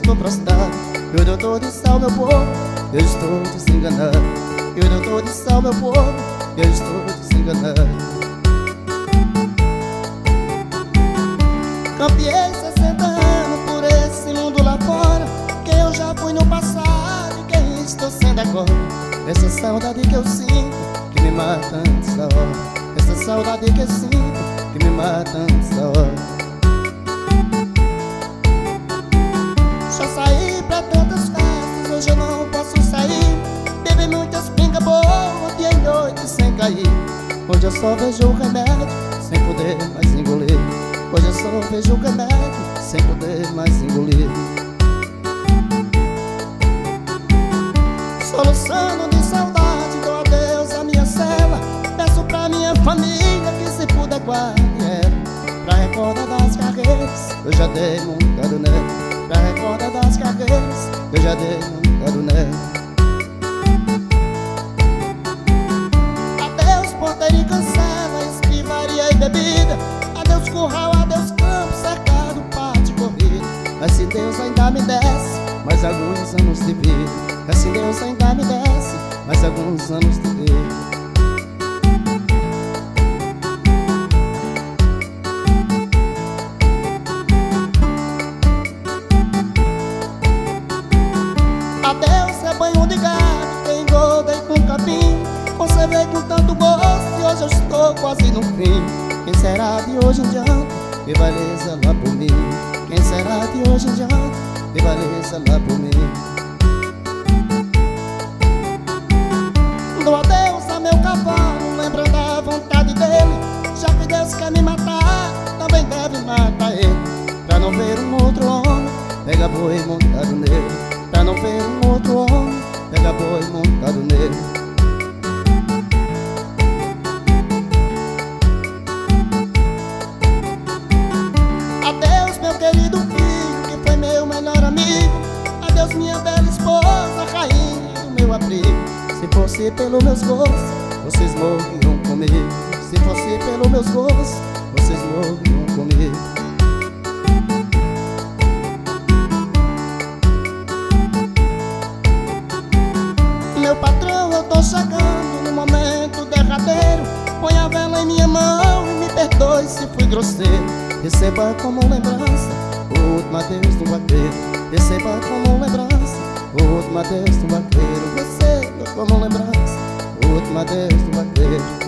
estou prostrado. E o doutor disse ao meu povo, eu estou desenganado. E o doutor disse ao meu povo, eu estou desenganado. Campeei 60 anos por esse mundo lá fora. Quem eu já fui no passado e quem estou sendo agora. Essa saudade que eu sinto, que me mata antes da hora. Essa saudade que eu sinto, que me mata antes da hora. Já saí pra tantas festas, hoje eu não posso sair. Bebi muitas pingas boas, dia e noite sem cair. Hoje eu só vejo o remédio, sem poder mais engolir. Hoje eu só vejo o remédio, sem poder mais engolir. Soluçando de saudade, dou adeus à minha cela. Peço pra minha família que se puder guarde ela. Pra recordar das carreiras, eu já dei montado nela. Pra recordar das carreiras, eu já dei montado nela. Adeus porteira e cancela, escrivaria e bebida. Adeus curral, adeus campo, cercado, pátio, corrida. Mas se Deus ainda me desse mais alguns anos de vida. Mas se Deus ainda me desse mais alguns anos de vida. Adeus rebanho de gado, que engordei com capim. Conservei com tanto gosto e hoje eu estou quase no fim. Quem será de hoje em diante que vai zelar por mim? Quem será de hoje em diante que vai zelar por mim? Dou adeus a meu cavalo, lembra da vontade dele. Já que Deus quer me matar, também deve matar ele. Pra não ver um outro homem, pega boi montado nele. Pra não ver um outro homem, pega boi montado nele. Adeus meu querido filho, que foi meu melhor amigo. Adeus minha bela esposa, rainha do meu abrigo. Se fosse pelos meus gostos, vocês morriam comigo. Se fosse pelos meus gostos, vocês morriam comigo. Meu patrão, eu tô chegando no momento derradeiro. Põe a vela em minha mão e me perdoe se fui grosseiro. Receba como lembrança o último adeus do vaqueiro. Receba como lembrança o último adeus do vaqueiro. Receba como lembrança o último adeus do vaqueiro.